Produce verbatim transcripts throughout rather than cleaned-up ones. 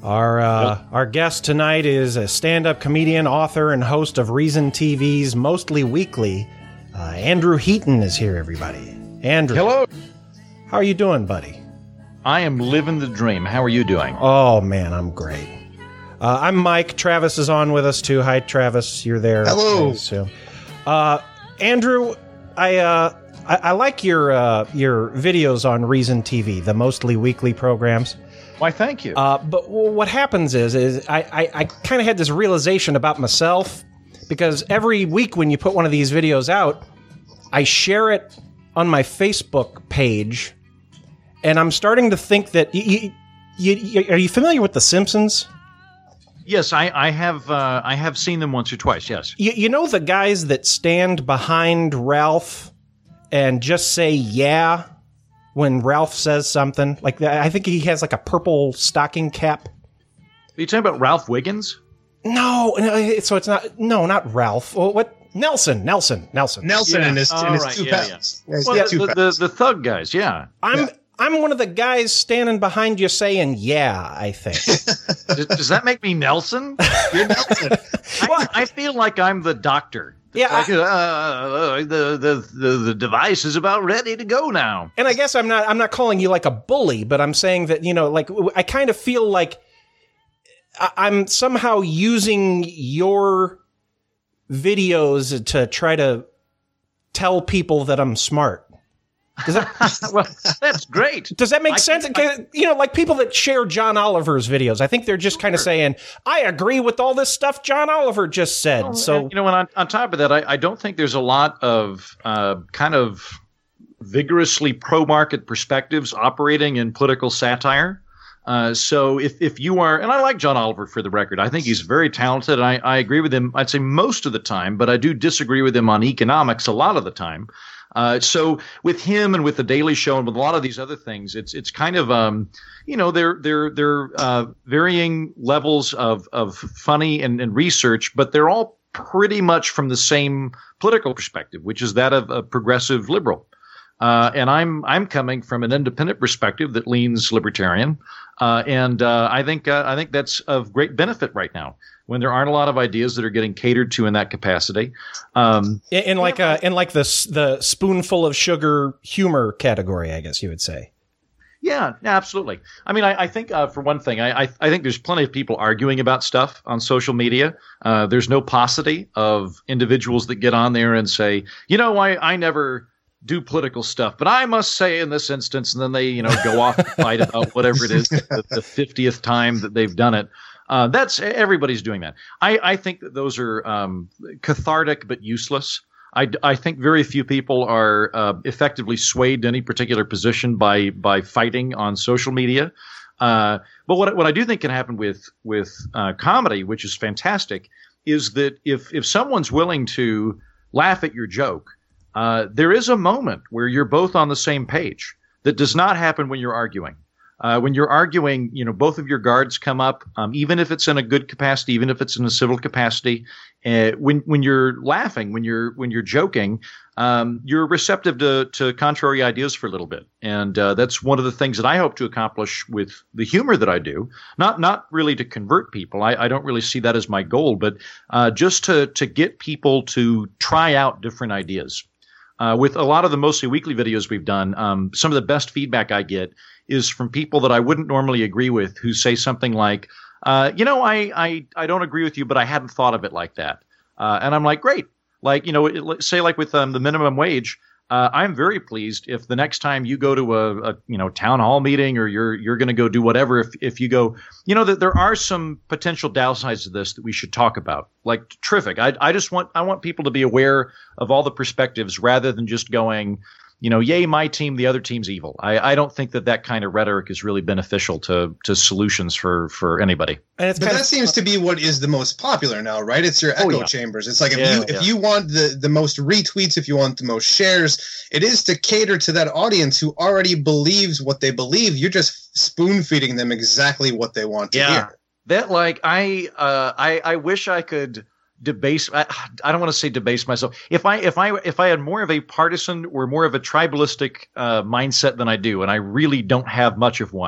Our uh, yep. our guest tonight is a stand-up comedian, author, and host of Reason T V's Mostly Weekly. Uh, Andrew Heaton is here, everybody. Andrew. Hello. How are you doing, buddy? I am living the dream. How are you doing? Oh, man, I'm great. Uh, I'm Mike. Travis is on with us, too. Hi, Travis. You're there. Hello. So, uh, Andrew, I... Uh, I, I like your uh, your videos on Reason T V, the Mostly Weekly programs. Why, thank you. Uh, but what happens is, is I, I, I kind of had this realization about myself, because every week when you put one of these videos out, I share it on my Facebook page, and I'm starting to think that... You, you, you, are you familiar with The Simpsons? Yes, I, I have uh, I have seen them once or twice, yes. You, you know the guys that stand behind Ralph and just say yeah when Ralph says something? Like, I think he has like a purple stocking cap. Are you talking about Ralph Wiggins? No, no so it's not. No, not Ralph. Oh, what? Nelson, Nelson, Nelson. Nelson yeah. and his, oh, and his right. two yeah, pals. Yeah. Well, yeah, the, two the, the, the thug guys, yeah. I'm yeah. I'm one of the guys standing behind you saying yeah, I think. does, does that make me Nelson? You're Nelson. I, I feel like I'm the doctor. Yeah, like, I, uh, uh, the, the the the device is about ready to go now. And I guess I'm not I'm not calling you like a bully, but I'm saying that, you know, like, I kind of feel like I'm somehow using your videos to try to tell people that I'm smart. Does that, well, that's great. Does that make I sense? I, you know, like people that share John Oliver's videos, I think they're just kind of saying, I agree with all this stuff John Oliver just said. Well, so, you know, and on, on top of that, I, I don't think there's a lot of uh, kind of vigorously pro-market perspectives operating in political satire. Uh, so if, if you are, and I like John Oliver for the record, I think he's very talented. And I, I agree with him, I'd say most of the time, but I do disagree with him on economics a lot of the time. Uh, so with him and with the Daily Show and with a lot of these other things, it's it's kind of um, you know, they're they're they're uh, varying levels of of funny and, and research, but they're all pretty much from the same political perspective, which is that of a progressive liberal. Uh, and I'm I'm coming from an independent perspective that leans libertarian, uh, and uh, I think uh, I think that's of great benefit right now, when there aren't a lot of ideas that are getting catered to in that capacity. Um, in, in like a, in like the the spoonful of sugar humor category, I guess you would say. Yeah, absolutely. I mean, I, I think uh, for one thing, I, I I think there's plenty of people arguing about stuff on social media. Uh, there's no paucity of individuals that get on there and say, you know, I I never do political stuff, but I must say in this instance, and then they, you know, go off and fight about whatever it is, the, the fiftieth time that they've done it. Uh, that's everybody's doing that. I, I think that those are um, cathartic but useless. I, I think very few people are uh, effectively swayed to any particular position by by fighting on social media. Uh, but what what I do think can happen with with uh, comedy, which is fantastic, is that if if someone's willing to laugh at your joke, uh, there is a moment where you're both on the same page. That does not happen when you're arguing. Uh, when you're arguing, you know, both of your guards come up, um, even if it's in a good capacity, even if it's in a civil capacity. Uh, when when you're laughing, when you're when you're joking, um, you're receptive to to contrary ideas for a little bit, and uh, that's one of the things that I hope to accomplish with the humor that I do. Not not really to convert people. I, I don't really see that as my goal, but uh, just to to get people to try out different ideas. Uh, with a lot of the Mostly Weekly videos we've done, um, some of the best feedback I get is from people that I wouldn't normally agree with, who say something like, uh, you know, I, I, I don't agree with you, but I hadn't thought of it like that. Uh, and I'm like, great. Like, you know, it, say like with um, the minimum wage, uh, I'm very pleased if the next time you go to a, a you know, town hall meeting, or you're you're going to go do whatever, if if you go, you know, that there are some potential downsides to this that we should talk about. Like, terrific. I I just want I want people to be aware of all the perspectives, rather than just going, you know, yay, my team, the other team's evil. I, I don't think that that kind of rhetoric is really beneficial to to solutions for, for anybody. And it's but that of, seems to be what is the most popular now, right? It's your echo oh, yeah. chambers. It's like if yeah, you yeah. if you want the, the most retweets, if you want the most shares, it is to cater to that audience who already believes what they believe. You're just spoon feeding them exactly what they want to yeah. hear. That like I uh I, I wish I could debase I, I don't want to say debase myself. If I if I if I had more of a partisan or more of a tribalistic uh, mindset than I do, and I really don't have much of one,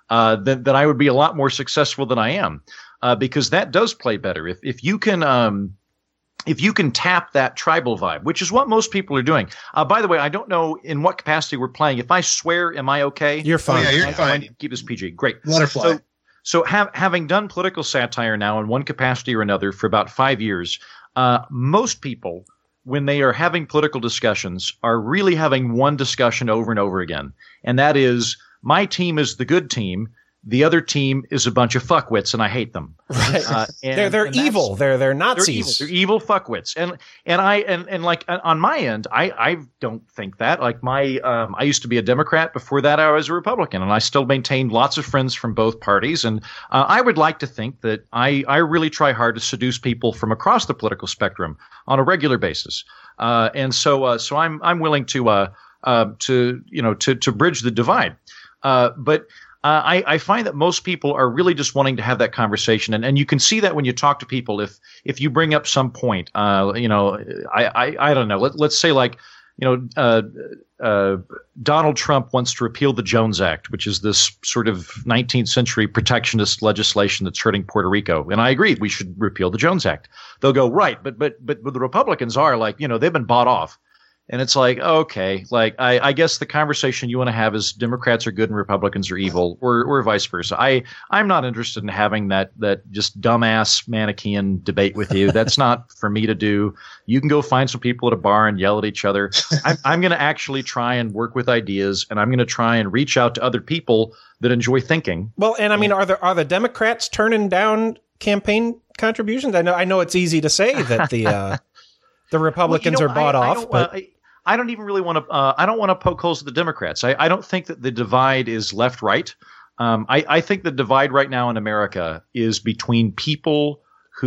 uh, then, then I would be a lot more successful than I am, uh, because that does play better. If if you can um, if you can tap that tribal vibe, which is what most people are doing. Uh, by the way, I don't know in what capacity we're playing. If I swear, am I okay? You're fine. Oh, yeah, you're I, fine. I keep this P G. Great. Let her fly. So, so have, having done political satire now in one capacity or another for about five years, uh, most people, when they are having political discussions, are really having one discussion over and over again. And that is, my team is the good team. The other team is a bunch of fuckwits, and I hate them. Right. Uh, and, they're they're evil. They're they're Nazis. They're evil. They're evil fuckwits. And and I and, and like on my end, I, I don't think that. Like my um, I used to be a Democrat. Before that, I was a Republican, and I still maintained lots of friends from both parties. And uh, I would like to think that I I really try hard to seduce people from across the political spectrum on a regular basis. Uh, and so uh, so I'm I'm willing to uh, uh to you know to to bridge the divide. Uh, but. Uh, I, I find that most people are really just wanting to have that conversation, and, and you can see that when you talk to people. If if you bring up some point, uh, you know, I, I, I don't know. Let, let's say like, you know, uh, uh, Donald Trump wants to repeal the Jones Act, which is this sort of nineteenth century protectionist legislation that's hurting Puerto Rico. And I agree, we should repeal the Jones Act. They'll go, right, but but but, but the Republicans are like, you know, they've been bought off. And it's like, okay, like I, I guess the conversation you want to have is Democrats are good and Republicans are evil, or or vice versa. I I'm not interested in having that that just dumbass Manichaean debate with you. That's not for me to do. You can go find some people at a bar and yell at each other. I'm I'm going to actually try and work with ideas, and I'm going to try and reach out to other people that enjoy thinking. Well, and I mean, are there are the Democrats turning down campaign contributions? I know I know it's easy to say that the uh, the Republicans well, you know, are bought I, off, I but. Uh, I, I don't even really want to. Uh, I don't want to poke holes at the Democrats. I, I don't think that the divide is left-right. Um, I, I think the divide right now in America is between people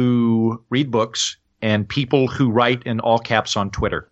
who read books and people who write in all caps on Twitter.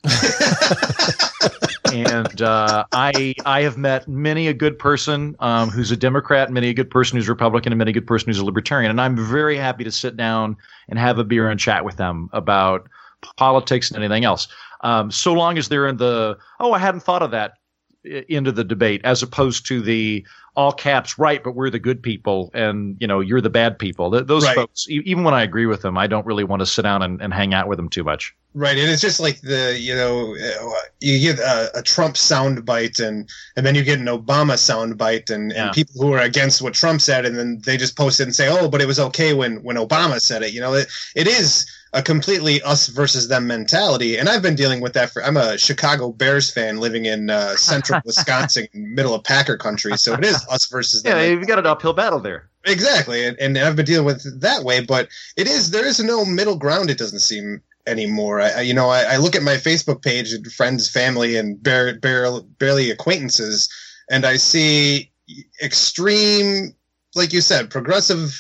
And uh, I I have met many a good person um, who's a Democrat, many a good person who's Republican, and many a good person who's a Libertarian. And I'm very happy to sit down and have a beer and chat with them about politics and anything else. Um, so long as they're in the, oh, I hadn't thought of that into the debate, as opposed to the all caps, right, but we're the good people and, you know, you're the bad people. Th- those right. folks, e- even when I agree with them, I don't really want to sit down and, and hang out with them too much. Right. And it's just like the, you know, you get a, a Trump soundbite and, and then you get an Obama soundbite and, yeah. and people who are against what Trump said, and then they just post it and say, oh, but it was okay when, when Obama said it. You know, it, it is a completely us versus them mentality. And I've been dealing with that for, I'm a Chicago Bears fan living in uh, central Wisconsin, middle of Packer country. So it is us versus them. Yeah, mentality. You've got an uphill battle there. Exactly. And, and I've been dealing with it that way, but it is, there is no middle ground. It doesn't seem anymore. I, you know, I, I look at my Facebook page and friends, family, and bare, bare, barely acquaintances, and I see extreme, like you said, progressive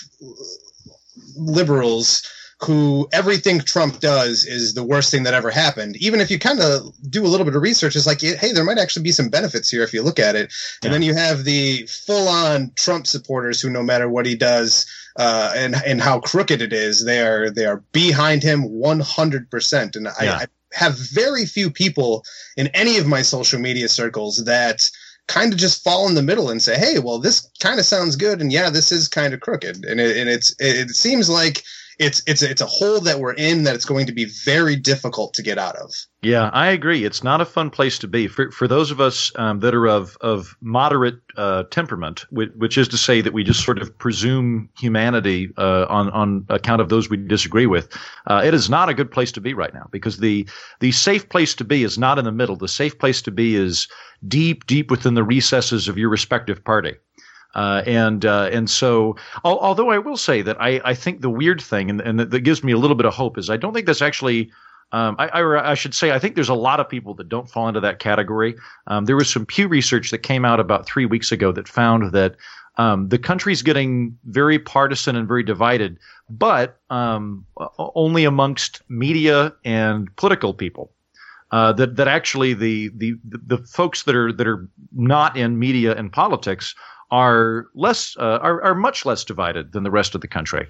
liberals who everything Trump does is the worst thing that ever happened. Even if you kind of do a little bit of research, it's like, hey, there might actually be some benefits here if you look at it. And yeah. then you have the full-on Trump supporters who, no matter what he does uh, and and how crooked it is, they are they are behind him one hundred percent. And yeah. I, I have very few people in any of my social media circles that kind of just fall in the middle and say, hey, well, this kind of sounds good, and yeah, this is kind of crooked. And it, and it's it, it seems like It's it's it's a hole that we're in that it's going to be very difficult to get out of. Yeah, I agree. It's not a fun place to be for for those of us um, that are of of moderate uh, temperament, which, which is to say that we just sort of presume humanity uh, on on account of those we disagree with. Uh, it is not a good place to be right now, because the the safe place to be is not in the middle. The safe place to be is deep, deep within the recesses of your respective party. Uh, and uh, and so, al- although I will say that I, I think the weird thing, and, and that gives me a little bit of hope, is I don't think that's actually um, – I, I, I should say I think there's a lot of people that don't fall into that category. Um, there was some Pew Research that came out about three weeks ago that found that um, the country's getting very partisan and very divided, but um, only amongst media and political people. Uh, that that actually the, the the folks that are that are not in media and politics are less uh, are, are much less divided than the rest of the country.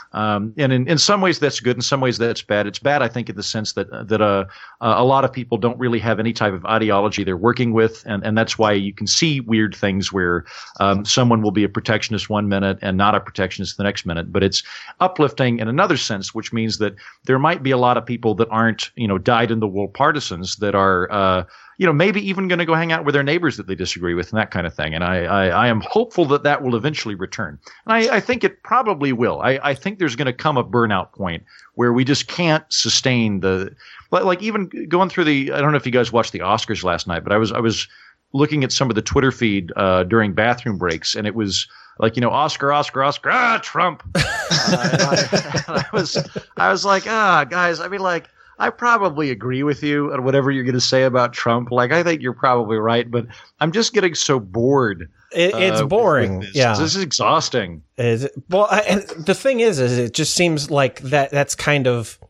Um, and in, in some ways that's good. In some ways that's bad. It's bad, I think, in the sense that that uh, uh, a lot of people don't really have any type of ideology they're working with, and, and that's why you can see weird things where um, someone will be a protectionist one minute and not a protectionist the next minute. But it's uplifting in another sense, which means that there might be a lot of people that aren't, you know, dyed-in-the-wool partisans that are, uh, you know, maybe even going to go hang out with their neighbors that they disagree with and that kind of thing. And I, I, I am hopeful that that will eventually return. And I, I think it probably will. I, I think there's going to come a burnout point where we just can't sustain the – like even going through the – I don't know if you guys watched the Oscars last night, but I was I was looking at some of the Twitter feed uh, during bathroom breaks, and it was like, you know, Oscar, Oscar, Oscar, ah, Trump. uh, and I, and I was I was like, ah, guys, I mean, like, I probably agree with you on whatever you're going to say about Trump. Like, I think you're probably right, but I'm just getting so bored. It, it's uh, boring. This. Yeah, this is exhausting. Is it, well, I, and the thing is, is it just seems like that. That's kind of.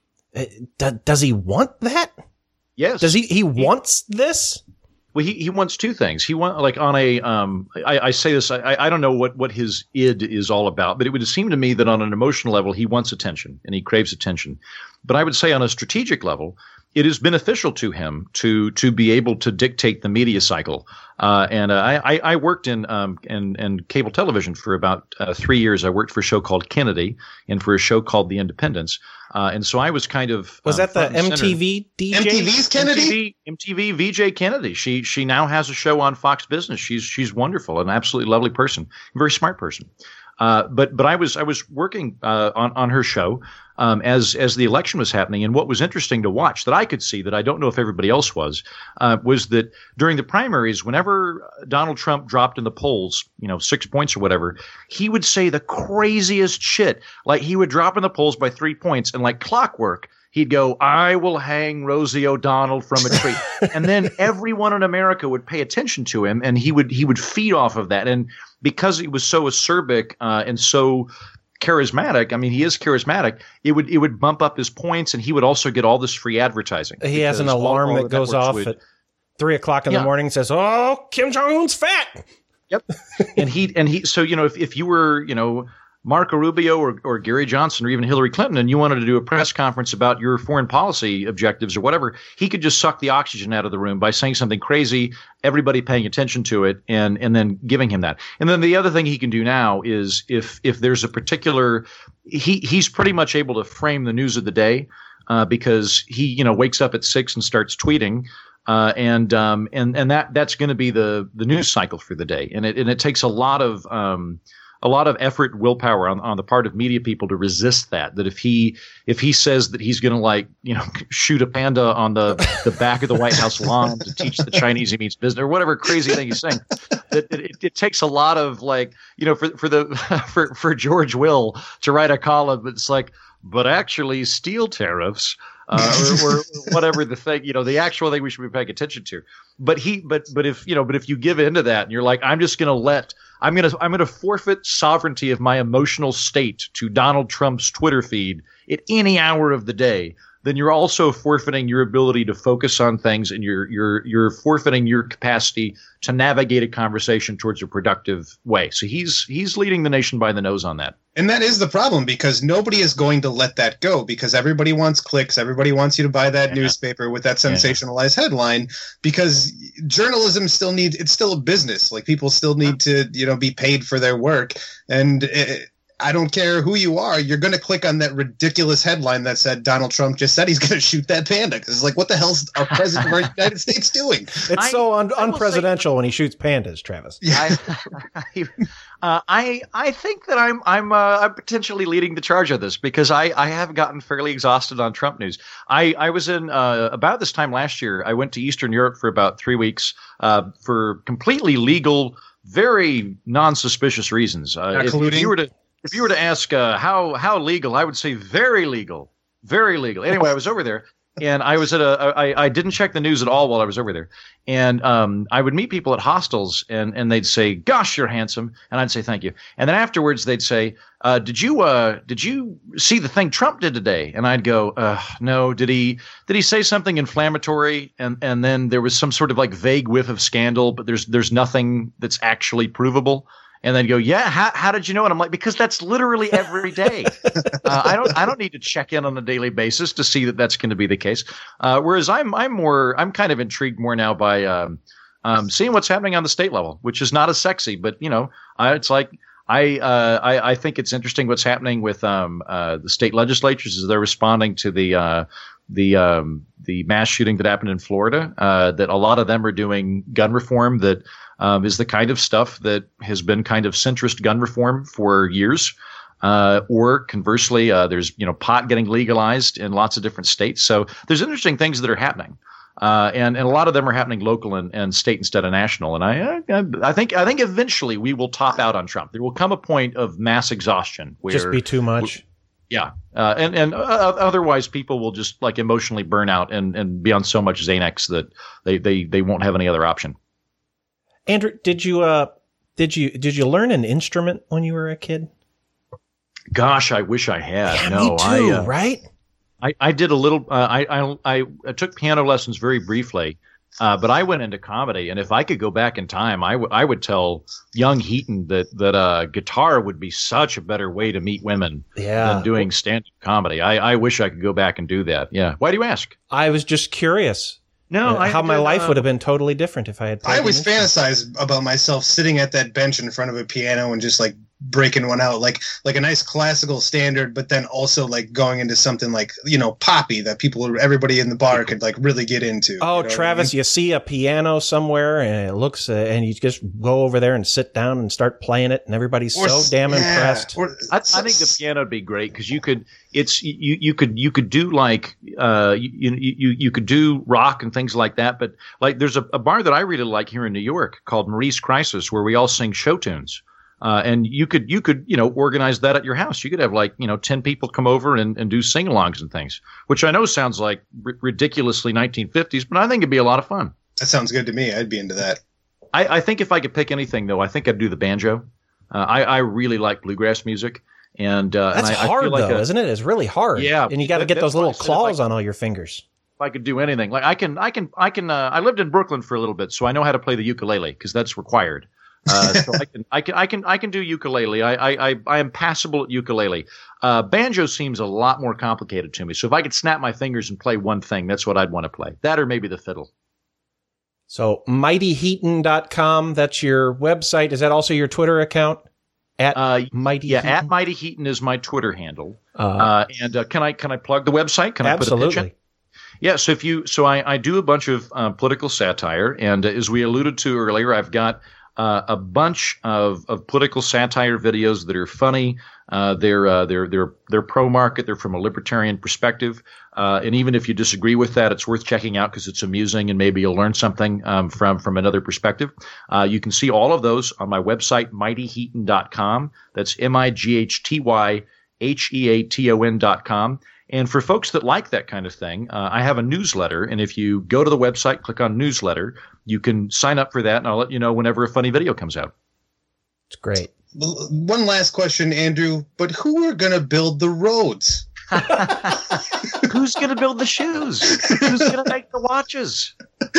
Uh, does he want that? Yes. Does he? He, he wants this. Well, he, he wants two things. He want like on a um. I, I say this. I, I don't know what, what his id is all about, but it would seem to me that on an emotional level, he wants attention and he craves attention. But I would say on a strategic level, it is beneficial to him to to be able to dictate the media cycle. Uh, and uh, I, I worked in um in, in cable television for about uh, three years. I worked for a show called Kennedy and for a show called The Independents. Uh, and so I was kind of was um, that the M T V D J? M T V's Kennedy? M T V, M T V V J Kennedy. She she now has a show on Fox Business. She's she's wonderful, an absolutely lovely person, a very smart person. Uh, but but I was I was working uh, on on her show um, as as the election was happening, and what was interesting to watch that I could see that I don't know if everybody else was uh, was that during the primaries, whenever Donald Trump dropped in the polls, you know, six points or whatever, he would say the craziest shit. Like he would drop in the polls by three points, and like clockwork, he'd go, "I will hang Rosie O'Donnell from a tree," and then everyone in America would pay attention to him, and he would he would feed off of that. And because he was so acerbic uh, and so charismatic, I mean, he is charismatic. It would it would bump up his points, and he would also get all this free advertising. He has an alarm all, all that goes off would, at three o'clock in yeah. the morning. Says, "Oh, Kim Jong Un's fat." Yep, and he and he. So you know, if if you were you know. Marco Rubio or, or Gary Johnson or even Hillary Clinton, and you wanted to do a press conference about your foreign policy objectives or whatever, he could just suck the oxygen out of the room by saying something crazy, everybody paying attention to it, and and then giving him that. And then the other thing he can do now is if if there's a particular he he's pretty much able to frame the news of the day uh, because he you know wakes up at six and starts tweeting. Uh, and um and and that that's going to be the the news cycle for the day, and it and it takes a lot of um. a lot of effort, willpower on, on the part of media people to resist that. That if he if he says that he's going to like you know shoot a panda on the, the back of the White House lawn to teach the Chinese he means business or whatever crazy thing he's saying, that it, it, it takes a lot of like you know for for the for for George Will to write a column that's like, but actually steel tariffs. Uh, or, or whatever the thing, you know, the actual thing we should be paying attention to. But he, but, but if, you know, but if you give into that and you're like, I'm just going to let, I'm going to, I'm going to forfeit sovereignty of my emotional state to Donald Trump's Twitter feed at any hour of the day, then you're also forfeiting your ability to focus on things, and you're you're you're forfeiting your capacity to navigate a conversation towards a productive way. So he's he's leading the nation by the nose on that. And that is the problem, because nobody is going to let that go, because everybody wants clicks. Everybody wants you to buy that yeah. newspaper with that sensationalized yeah. headline, because journalism still needs, it's still a business. Like people still need to, you know, be paid for their work. And it, I don't care who you are, you're going to click on that ridiculous headline that said Donald Trump just said he's going to shoot that panda. Because it's like, what the hell's our president of the United States doing? It's I, so un- unpresidential say, when he shoots pandas, Travis. I, I, uh, I I think that I'm I'm uh, I'm potentially leading the charge of this, because I, I have gotten fairly exhausted on Trump news. I I was in uh, about this time last year. I went to Eastern Europe for about three weeks uh, for completely legal, very non-suspicious reasons. Uh, if, if you were to If you were to ask uh, how how legal, I would say very legal, very legal. Anyway, I was over there, and I was at a I, I didn't check the news at all while I was over there, and um, I would meet people at hostels, and and they'd say, "Gosh, you're handsome," and I'd say, "Thank you," and then afterwards they'd say, uh, "Did you uh did you see the thing Trump did today?" And I'd go, uh, "No." Did he did he say something inflammatory? And and then there was some sort of like vague whiff of scandal, but there's there's nothing that's actually provable. and then go, yeah, how, how did you know? And I'm like, because that's literally every day. uh, I don't I don't need to check in on a daily basis to see that that's going to be the case. Uh, whereas I'm I'm more I'm kind of intrigued more now by um, um, seeing what's happening on the state level, which is not as sexy, but you know, uh, it's like. I, uh, I I think it's interesting what's happening with um, uh, the state legislatures as they're responding to the uh, the um, the mass shooting that happened in Florida. Uh, that a lot of them are doing gun reform that um, is the kind of stuff that has been kind of centrist gun reform for years. Uh, or conversely, uh, there's you know pot getting legalized in lots of different states. So there's interesting things that are happening. Uh, and, and a lot of them are happening local and, and state instead of national. And I, I I think I think eventually we will top out on Trump. There will come a point of mass exhaustion where just be too much. Yeah, uh, and and uh, otherwise people will just like emotionally burn out and, and be on so much Xanax that they, they, they won't have any other option. Andrew, did you uh did you did you learn an instrument when you were a kid? Gosh, I wish I had. Yeah, no, me too. I, uh, right. I, I did a little. Uh, I, I I took piano lessons very briefly, uh, but I went into comedy. And if I could go back in time, I, w- I would tell young Heaton that that uh, guitar would be such a better way to meet women yeah. than doing stand-up comedy. I, I wish I could go back and do that. Yeah. Why do you ask? I was just curious. No, uh, I how my did, life uh, would have been totally different if I had. I always fantasize about myself sitting at that bench in front of a piano and just like breaking one out, like like a nice classical standard, but then also like going into something like you know poppy that people, everybody in the bar could like really get into. Oh, you know Travis, I mean? You see a piano somewhere and it looks, uh, and you just go over there and sit down and start playing it, and everybody's or, so damn yeah, impressed. Or, I, I think the piano would be great because you could. It's you. You could you could do like uh you you you could do rock and things like that. But like there's a, a bar that I really like here in New York called Maurice Crisis where we all sing show tunes. Uh, and you could, you could, you know, organize that at your house. You could have like, you know, ten people come over and, and do sing-alongs and things, which I know sounds like r- ridiculously nineteen fifties, but I think it'd be a lot of fun. That sounds good to me. I'd be into that. I, I think if I could pick anything, though, I think I'd do the banjo. Uh, I, I really like bluegrass music. And uh, that's and I, hard, I feel like though, a, isn't it? It's really hard. Yeah. And you got to get those little claws I, on all your fingers. If I could do anything, like I can, I can, I can, uh, I lived in Brooklyn for a little bit, so I know how to play the ukulele because that's required. uh, so I can, I can, I can, I can do ukulele. I, I, I, I am passable at ukulele. Uh, banjo seems a lot more complicated to me. So if I could snap my fingers and play one thing, that's what I'd want to play. That or maybe the fiddle. So mighty heaton dot com, that's your website. Is that also your Twitter account? At uh, Mighty yeah, Heaton? at Mighty Heaton is my Twitter handle. Uh, uh, and uh, can I can I plug the website? Can absolutely. I put a pitch in? Yeah, so if you so I, I do a bunch of uh, political satire, and uh, as we alluded to earlier, I've got uh, a bunch of, of political satire videos that are funny. Uh, they're uh, they're they're they're pro market. They're from a libertarian perspective, uh, and even if you disagree with that, it's worth checking out because it's amusing and maybe you'll learn something um, from from another perspective. Uh, you can see all of those on my website, mighty heaton dot com. That's M I G H T Y H E A T O N dot com. And for folks that like that kind of thing, uh, I have a newsletter. And if you go to the website, click on newsletter, you can sign up for that. And I'll let you know whenever a funny video comes out. It's great. One last question, Andrew. But who are going to build the roads? Who's going to build the shoes? Who's going to make the watches?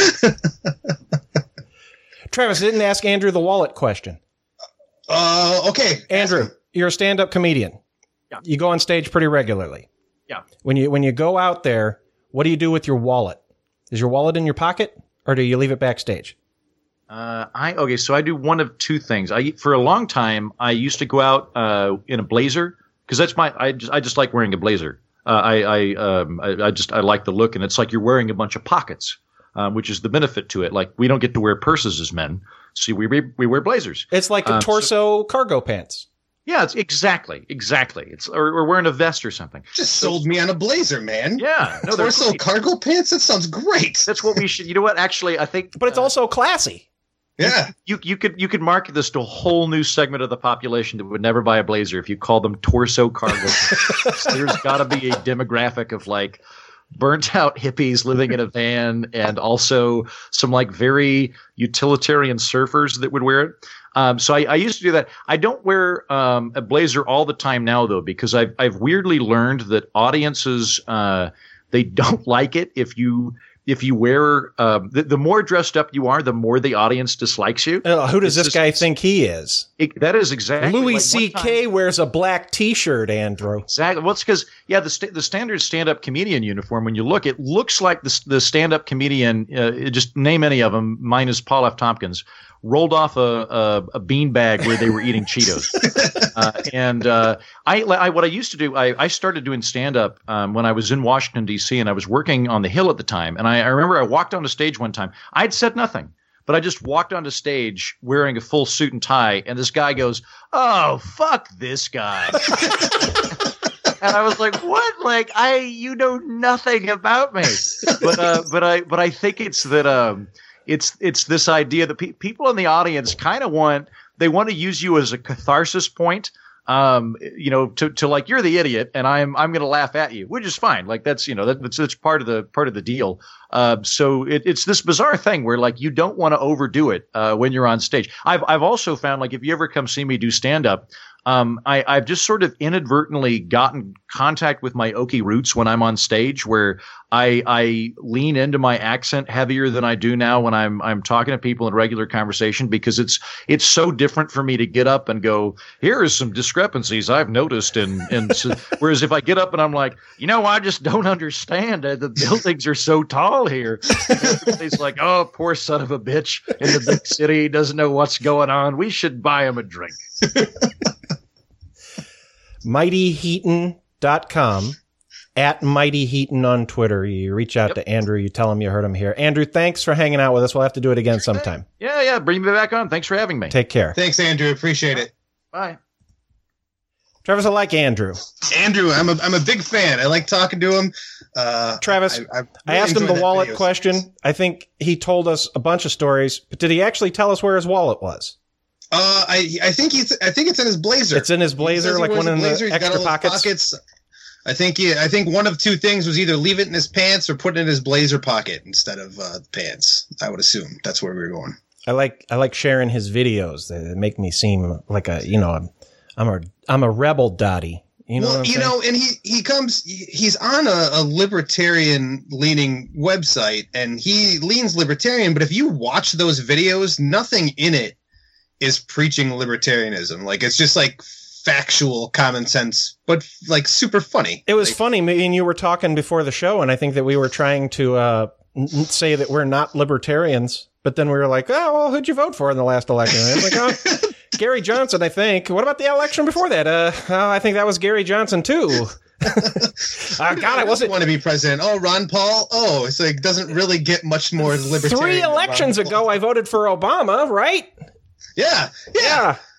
Travis didn't ask Andrew the wallet question. Uh, okay. Andrew, you're a stand-up comedian. Yeah. You go on stage pretty regularly. Yeah. When you when you go out there, what do you do with your wallet? Is your wallet in your pocket, or do you leave it backstage? Uh, I okay, so I do one of two things. I for a long time I used to go out uh, in a blazer because that's my I just I just like wearing a blazer. Uh, I I, um, I I just I like the look, and it's like you're wearing a bunch of pockets, um, which is the benefit to it. Like we don't get to wear purses as men, so we we wear blazers. It's like the um, torso so, cargo pants. Yeah, it's exactly, exactly. It's or, or wearing a vest or something. Just sold me on a blazer, man. Yeah, no, torso cargo pants. That sounds great. That's what we should. You know what? Actually, I think. But it's uh, also classy. Yeah, you, you you could you could market this to a whole new segment of the population that would never buy a blazer if you called them torso cargo pants. There's got to be a demographic of like burnt out hippies living in a van, and also some like very utilitarian surfers that would wear it. Um, so I, I used to do that. I don't wear um, a blazer all the time now, though, because I've I've weirdly learned that audiences uh, they don't like it if you if you wear uh, the, the more dressed up you are, the more the audience dislikes you. Uh, who does it's this just, guy think he is? It, that is exactly Louis like C K wears a black T-shirt, Andrew. Exactly. Well, it's because yeah, the st- the standard stand-up comedian uniform. When you look, it looks like the the stand-up comedian. Uh, just name any of them, minus Paul F. Tompkins. Rolled off a, a, a beanbag where they were eating Cheetos. Uh, and uh, I, I, what I used to do, I, I started doing stand-up um, when I was in Washington, D C, and I was working on the Hill at the time. And I, I remember I walked onto stage one time. I'd said nothing, but I just walked onto stage wearing a full suit and tie, and this guy goes, "Oh, fuck this guy." And I was like, "What? Like, I, you know nothing about me." But, uh, but I, but I think it's that, um, It's it's this idea that pe- people in the audience kind of want they want to use you as a catharsis point, um, you know, to, to like you're the idiot and I'm I'm going to laugh at you, which is fine. Like that's you know that, that's that's part of the part of the deal. Uh, so it, it's this bizarre thing where like you don't want to overdo it uh, when you're on stage. I've I've also found like if you ever come see me do stand up. Um, I, I've just sort of inadvertently gotten contact with my Okie roots when I'm on stage, where I, I lean into my accent heavier than I do now when I'm I'm talking to people in regular conversation, because it's it's so different for me to get up and go, here are some discrepancies I've noticed, and and so, whereas if I get up and I'm like, you know, I just don't understand. The buildings are so tall here. Everybody's like, oh, poor son of a bitch in the big city, doesn't know what's going on. We should buy him a drink. mighty heaton dot com, at Mighty Heaton on Twitter. You reach out yep. to Andrew. You tell him you heard him here. Andrew, thanks for hanging out with us. We'll have to do it again sometime. Yeah, yeah. Bring me back on. Thanks for having me. Take care. Thanks, Andrew. Appreciate it. Bye. Travis, I like Andrew. Andrew, I'm a I'm a big fan. I like talking to him. Uh, Travis, I, I, really I asked him the wallet video. question. I think he told us a bunch of stories, but did he actually tell us where his wallet was? Uh, I I think he's I think it's in his blazer. It's in his blazer, like one in the extra pockets. pockets. I think he, I think one of two things was either leave it in his pants or put it in his blazer pocket instead of uh, pants. I would assume that's where we were going. I like I like sharing his videos. They make me seem like a you know I'm, I'm a I'm a rebel Dottie. You know, well, what I'm you saying? know, and he he comes. He's on a, a libertarian leaning website, and he leans libertarian. But if you watch those videos, nothing in it is preaching libertarianism. Like it's just like factual common sense, but like super funny. It was like, funny. Me and you were talking before the show, and I think that we were trying to uh, n- say that we're not libertarians, but then we were like, oh, well, who'd you vote for in the last election? And I was like, oh, Gary Johnson, I think. What about the election before that? Uh, oh, I think that was Gary Johnson too. uh, God, I wasn't want to be president. Oh, Ron Paul. Oh, it's like doesn't really get much more libertarian. Three elections ago, I voted for Obama, right? Yeah, yeah. yeah.